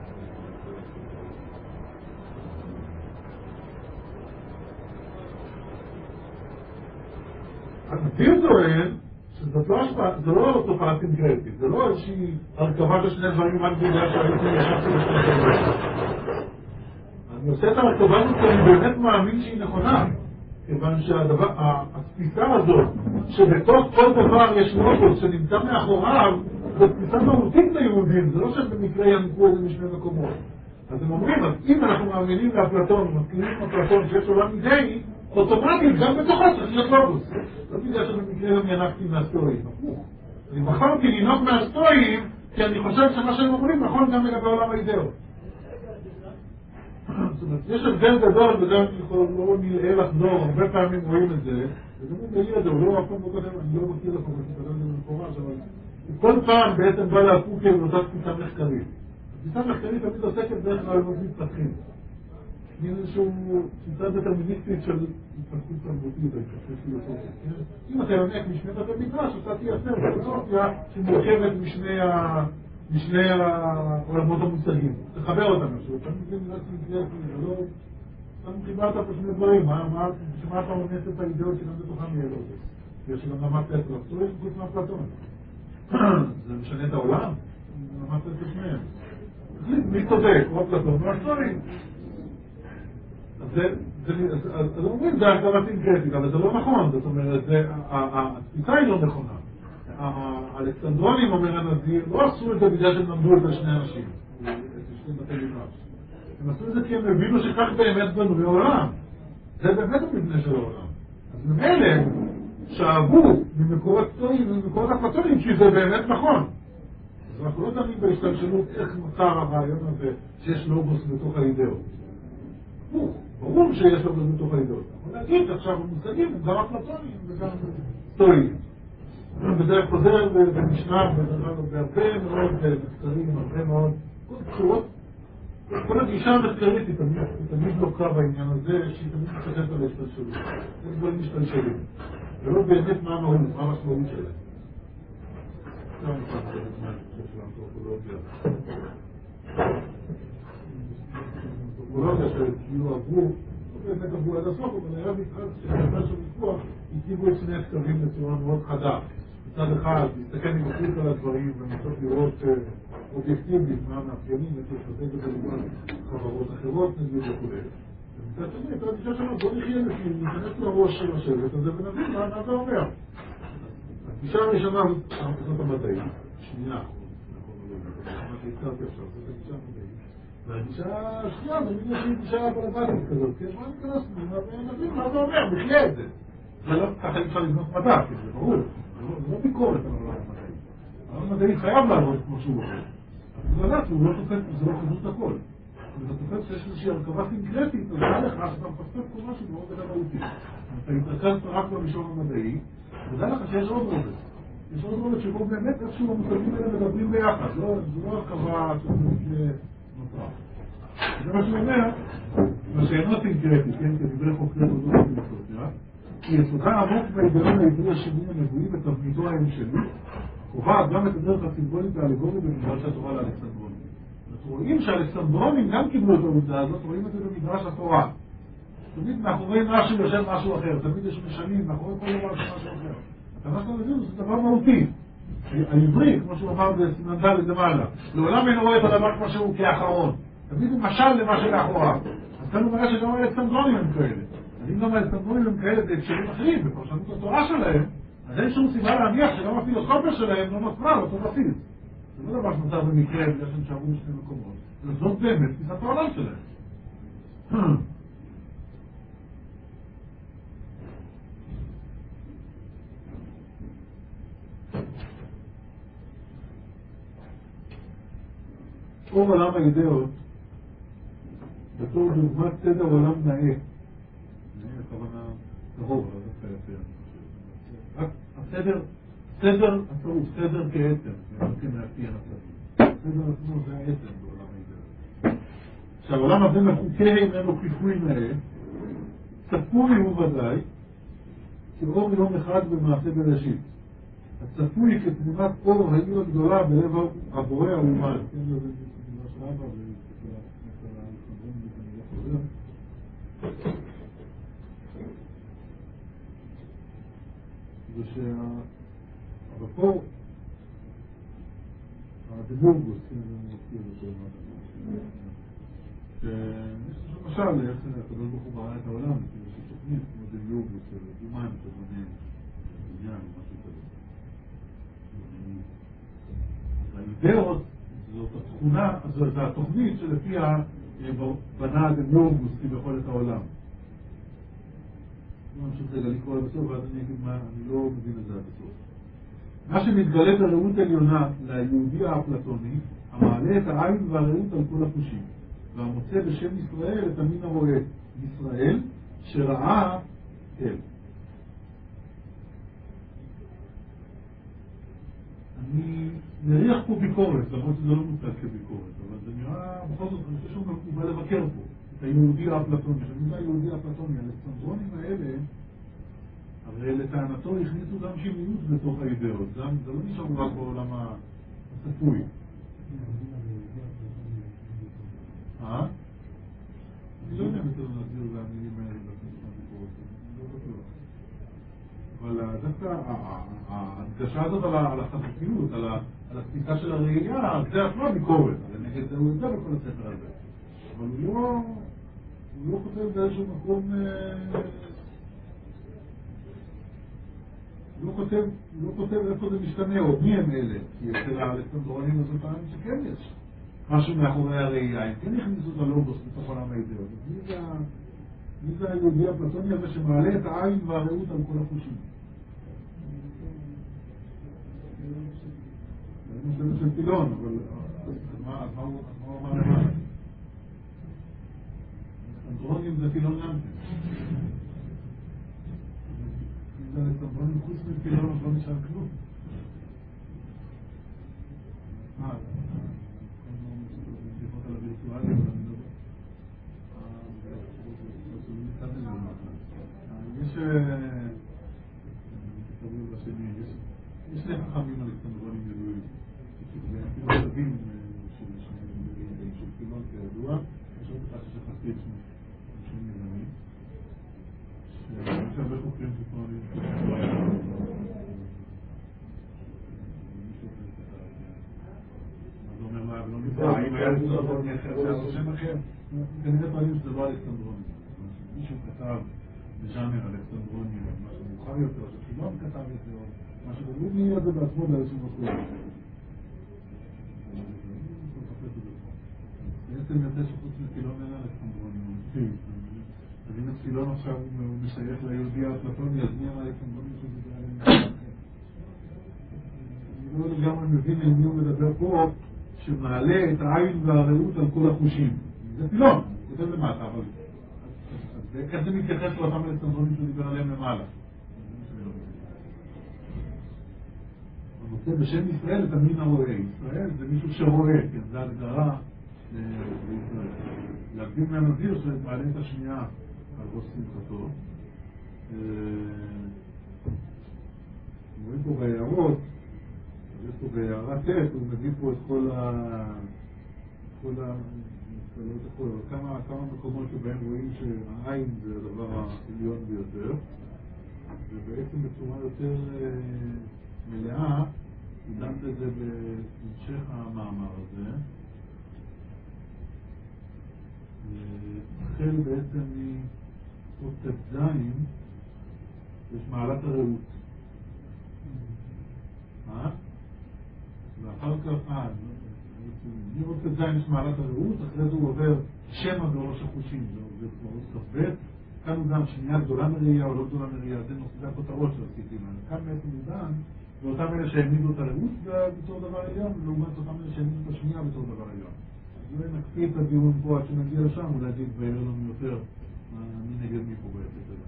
הנביר טוען זה לא תופעה סינקרטית, זה לא איזושהי הרכבה של שני דברים רק בגלל שהייתי ישבתי לשני דברים. אני עושה את הרכבה הזאת כי אני באמת מאמין שהיא נכונה, כיוון שהתפיסה הזאת, שבתוך כל דבר יש לוגוס שנמצא מאחוריו, זו תפיסה מהותית ליהודים, זה לא שבמקרה ינקו את זה משני מקומות. אז הם אומרים, אז אם אנחנו מאמינים לאפלטון, מסכימים עם אפלטון שיש עולם אידאי, אוטומטית, גם בתוכו צריך להיות לוגוס. לא בגלל שבמקרה גם ינקתי מהסטואים, הפוך. אני בחרתי לנהוג מהסטואים, כי אני חושב שמה שהם אומרים נכון גם לגבי עולם האידאות. זאת אומרת, יש הבדל גדול, וגם לא נראה לחזור, הרבה פעמים רואים את זה, וגם הוא מעיר את זה, הוא לא אף פעם לא כותב, אני לא מכיר לכם, אני כותב את זה במפורש, אבל כל פעם בעצם בא להפוך לאותה תפיסה מחקרית. התפיסה מחקרית תמיד עוסקת דרך רעיונות מתפתחים. מין איזשהו תפיסה דטרמיניסטית של התפתחות תרבותית, ההתפתחות פילוסופית. אם אתה יונק משני בתי מדרש, אתה תייצר פילוסופיה שמורכבת משני העולמות המושגים. תחבר אותם משהו, אתה מבין רק סינקרטי, זה לא... אתה חיברת פה שני דברים, בשביל אתה עונס את האידאות שגם בתוכם יהיה לו. יש גם למד טטרס, לא יש חוץ מאפלטון. זה משנה את העולם? למד את שניהם. מי צודק? או אפלטון או הסטואים. אז אומרים, זה הגדרה סינקרטית, אבל זה לא נכון. זאת אומרת, התפיסה היא לא נכונה. האלכסנדרונים, אומר הנזיר, לא עשו את זה בגלל שהם למדו את שני אנשים, את שני בתי מדרש. הם עשו את זה כי הם הבינו שכך באמת בנוי העולם. זה באמת המבנה של העולם. אז ממילא הם שאבו ממקורות סטואים וממקורות אפלטוניים, כי זה באמת נכון. אז אנחנו לא תמיד בהשתלשלות איך נוצר הרעיון הזה שיש לוגוס בתוך האידאות. ברור שיש לוגוס בתוך האידאות. אבל להגיד עכשיו המושגים הם גם אפלטוניים וגם סטואים. וזה חוזר במשנה, בהרבה מאוד מחקרים, הרבה מאוד בחירות. כל הגישה המחקרית היא תמיד לא קרה בעניין הזה, שהיא תמיד מתחשבת על ההשתלשלות. יש דברים משתלשלים. ולא באמת מה המהות, מה המשמעות שלהם. זה המשפט של האנתרופולוגיה. האנתרופולוגיה שכאילו עברו, לא באמת עברו עד הסוף, אבל היה מתחת שהחלטה של ויכוח, הציגו את שני הכתבים בצורה מאוד חדה. מצד אחד, להסתכל מבחוץ על הדברים ולנסות לראות אובייקטיבית מה המאפיינים, איך לשתף את זה לעומת חברות אחרות נגיד וכו'. ומצד שני, את הגישה שלנו, בוא נחיה לפי, ניכנס לראש של השבט הזה ונבין מה זה אומר. הגישה הראשונה זאת המדעית, שנייה, מה שהזכרתי עכשיו, זאת הגישה המדעית. והגישה השנייה, זה מין איזושהי גישה פרלמטית כזאת, כן, מה ניכנס ונבין מה זה אומר, נחיה את זה. זה לא ככה אפשר לבנות מדע, כי זה ברור. זה לא ביקורת על העולם המדעי. העולם המדעי חייב לעבוד כמו שהוא עובד. אבל לדעת, זה לא חזות את הכל. ואתה תופס שיש איזושהי הרכבה סינקרטית, אז זה לך שאתה מפספס כל משהו מאוד מהותי. אתה מתרכז רק במישור המדעי, ודע לך שיש עוד רובד. יש עוד רובד שבו באמת איכשהו המושגים האלה מדברים ביחד. זה לא הרכבה שזה נוצרה. זה מה שהוא אומר, מה שאינו סינקרטי, כן, כדברי חוקרי תולדות הפילוסופיה, כי יסודה עמוק בהיגיון העברי השני הנבואי בתבניתו האנושית, קובעת גם את הדרך הסימבולית והאלגורית במדרש התורה לאלכסנדרונים. אנחנו רואים שהאלכסנדרונים גם קיבלו את העובדה הזאת, רואים את זה במדרש התורה. תמיד מאחורי משהו יושב משהו אחר, תמיד יש משנים, מאחורי כל דבר משהו אחר. מה שאתה מבין זה דבר מהותי. העברי, כמו שהוא אמר בסימן ד' למעלה, לעולם אינו רואה את הדבר כמו שהוא כאחרון. תמיד הוא משל למה שלאחוריו. אז כאן הוא מראה שגם האלכסנדרונים הם כאלה. אז אם גם האלכסנדרונים הם כאלה בהקשרים אחרים, בפרשנות התורה שלהם, אז אין שום סיבה להניח שגם הפילוסופיה שלהם לא נוצרה לאותו בסיס. זה לא דבר שנוצר במקרה בגלל שהם שערו בשני מקומות. וזאת באמת תפיסת העולם שלהם. אור עולם האידאות, בתור דוגמת סדר עולם נאה. נאה הכוונה טהור, לא דווקא יותר. רק הסדר, הטוב, סדר כעצם, זה כמאפיין הכללי. סדר עצמו זה העצם בעולם האידאות. שהעולם הזה מחוקה ממנו כיפוי נאה, צפוי הוא ודאי, כאור יום אחד במעשה בראשית. הצפוי כתמונת אור העיר הגדולה בלב הבורא האומן. כן, זה תמונה של אבא למשל, איך הקדוש ברוך הוא ברא את העולם, יש תוכנית כמו דיוג של אומן, שבונה עניין, משהו כזה. האידאות זאת התכונה, זאת התוכנית שלפיה בנה הדמיורגוס כביכול את העולם. אני ממשיך רגע לקרוא לבסוף, ואז אני אגיד מה, אני לא מבין את זה עד הסוף. מה שמתגלה בראות עליונה ליהודי האפלטוני, המעלה את העין והראות על כל החושים, והמוצא בשם ישראל את המין הרואה, ישראל שראה אל. אני מריח פה ביקורת, למרות שזה לא מוצג כביקורת, אבל זה נראה, בכל זאת, אני חושב שהוא בא לבקר פה, את היהודי האפלטוני. כשאני היהודי האפלטוני, האלכסנדרונים האלה, הרי לטענתו הכניסו גם שמיות בתוך האידאות, זה לא נשאר רק בעולם הצפוי. אני לא יודע אם יותר להסביר את המילים האלה בכניסה ביקורת, אני לא בטוח. אבל דווקא ההדגשה הזאת על החזותיות, על התפיסה של הראייה, זה עצמה ביקורת, אבל נגד זה הוא יודע בכל הספר הזה. אבל הוא לא כותב באיזשהו מקום, הוא לא כותב איפה זה משתנה, או מי הם אלה, כי אצל האלכסנדרונים הזאת פעמים שכן יש משהו מאחורי הראייה, הם כן הכניסו את הלוגוס בתוך עולם האידאות. מי זה היהודי האפלטוני הזה שמעלה את העין והראות על כל החושים? זה נושא של פילון, אבל מה הוא אמר למעלה? אלכסנדרונים זה פילון נמתם. זה אלכסנדרונים חוץ מפילון, אז לא נשאר כלום. בדיחות על הווירטואליה, אבל אני לא יודע. יש שני חכמים אלכסנדרונים ידועים, פילוסופים של פילון כידוע, יש עוד אחד ששכחתי את שני יזמים, שיש הרבה חוקרים שפועלים מה זה אומר מה, ולא נפרע, אם היה אלכסנדרוני אחר, זה היה שם אחר, כנראה פעמים שזה לא אלכסנדרוני, מישהו כתב בז'אנר אלכסנדרוני, משהו מאוחר יותר, שפילון כתב את זה, משהו הוא נהיה את זה בעצמו באיזשהו מקום. בעצם יוצא שחוץ מפילון אין אלכסנדרוני. אז אם הפילון עכשיו הוא משייך ליהודי האפלטוני, אז מי אמר אלכסנדרוני שזה זה עליהם? אני לא לגמרי מבין עם מי הוא מדבר פה, שמעלה את העין והראות על כל החושים. זה פילון, כותב למטה, אבל איך זה מתייחס לאותם אלכסנדרונים שהוא דיבר עליהם למעלה? הוא מוצא בשם ישראל את המין הרואה. ישראל זה מישהו שרואה, כן, זה הגדרה בישראל. להקדים מהנזיר שמעלה את השנייה על ראש שמחתו. רואים פה בהערות, יש פה בהערה ט', הוא מביא פה את כמה מקומות שבהם רואים שהעין זה הדבר העליון ביותר, ובעצם בצורה יותר מלאה, הוא דן בזה בהמשך המאמר הזה. החל בעצם מאות ט"ז, יש מעלת הרעות. ואחר כך, מאות ט"ז יש מעלת הרעות, אחרי זה הוא עובר שמע בראש החושים, זה בראש כ"ב. כאן הוא דן שנייה גדולה מראייה או לא גדולה מראייה, זה הכותרות של הסיפים האלה. כאן בעצם הוא דן ואותם אלה שהעמידו את הרעות בתור דבר עליון, ולעומת אותם אלה שהעמידו את השנייה בתור דבר עליון. אז אולי נקפיא את הדיון פה עד שנגיע לשם, אולי זה יתבהר לנו יותר מי נגד מי פה בעצם הזה.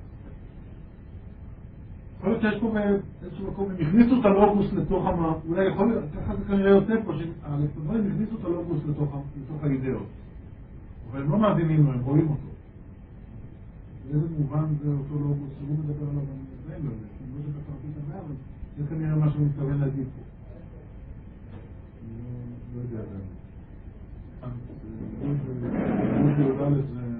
יכול להיות שיש פה באיזשהו מקום, הם הכניסו את הלוגוס לתוך אולי יכול להיות, ככה זה כנראה יוצא פה, שהאלכסנדרונים הכניסו את הלוגוס לתוך האידאות. אבל הם לא מאזינים לו, הם רואים אותו. באיזה מובן זה אותו לוגוס שהוא מדבר עליו, אני לא יודע, כי לא שכתרתי את המאה, אבל זה כנראה מה שהוא מתכוון להגיד פה. אני לא יודע. זה